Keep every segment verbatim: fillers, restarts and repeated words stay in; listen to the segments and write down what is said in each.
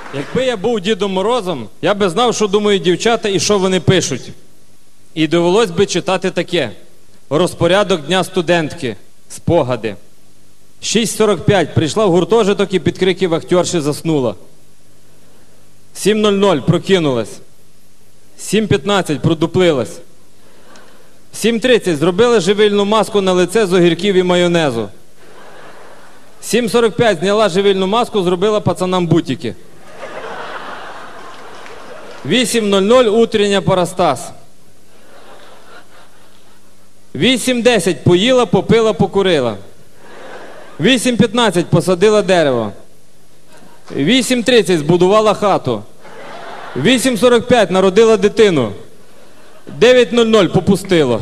Якби я був Дідом Морозом, я би знав, що думають дівчата і що вони пишуть. І довелось би читати таке. Розпорядок дня студентки. Спогади. шість сорок п'ять. Прийшла в гуртожиток і під крики вахтерші заснула. сім нуль нуль. Прокинулась. сім п'ятнадцять. Продуплилась. сім тридцять. Зробила живильну маску на лице з огірків і майонезу. сім сорок п'ять. Зняла живильну маску, зробила пацанам бутики. вісім нуль нуль. Утрення Парастас. вісім десять. Поїла, попила, покурила. вісім п'ятнадцять. Посадила дерево. вісім тридцять. Збудувала хату. вісім сорок п'ять. Народила дитину. дев'ять нуль нуль. Попустило.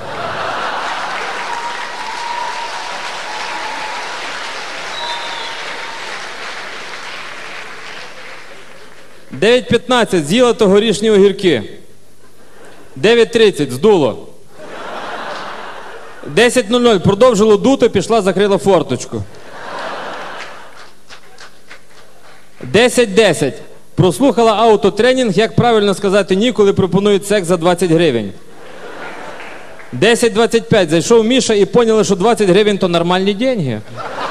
дев'ять п'ятнадцять. З'їла тогорічні огірки. дев'ять тридцять. Здуло. десять нуль нуль. Продовжило дути, пішла, закрила форточку. десять десять. Прослухала аутотренінг, як правильно сказати ні, коли пропонують секс за двадцять гривень. десять двадцять п'ять. Зайшов Міша і поняли, що двадцять гривень то нормальні деньги.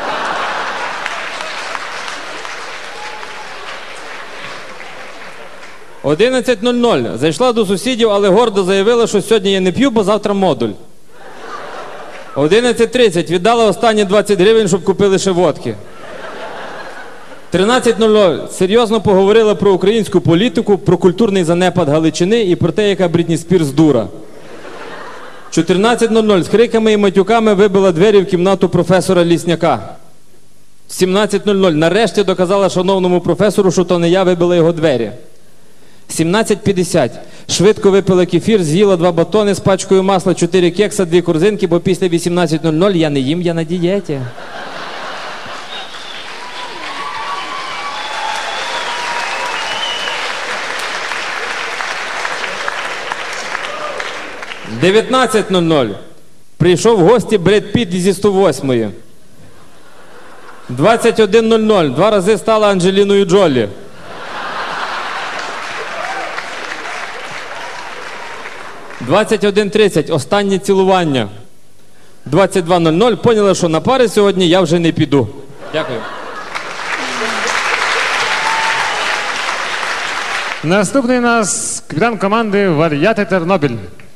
одинадцять нуль нуль. Зайшла до сусідів, але гордо заявила, що сьогодні я не п'ю, бо завтра модуль. одинадцять тридцять. Віддала останні двадцять гривень, щоб купили ще водки. тринадцять нуль нуль. Серйозно поговорила про українську політику, про культурний занепад Галичини і про те, яка Брітні Спірс дура. чотирнадцять нуль нуль. З криками і матюками вибила двері в кімнату професора Лісняка. сімнадцять нуль нуль. Нарешті доказала шановному професору, що то не я вибила його двері. сімнадцять п'ятдесят. Швидко випила кефір, з'їла два батони з пачкою масла, чотири кекса, дві корзинки, бо після вісімнадцять нуль нуль я не їм, я на дієті. дев'ятнадцять нуль нуль. Прийшов в гості Бред Піт зі сто восьмої. двадцять один нуль нуль. Два рази стала Анджеліною Джолі. двадцять один тридцять. Останнє цілування. двадцять два нуль нуль. Поняла, що на пари сьогодні я вже не піду. Дякую. Наступний у нас капітан команди «Вар'яти Тернопіль».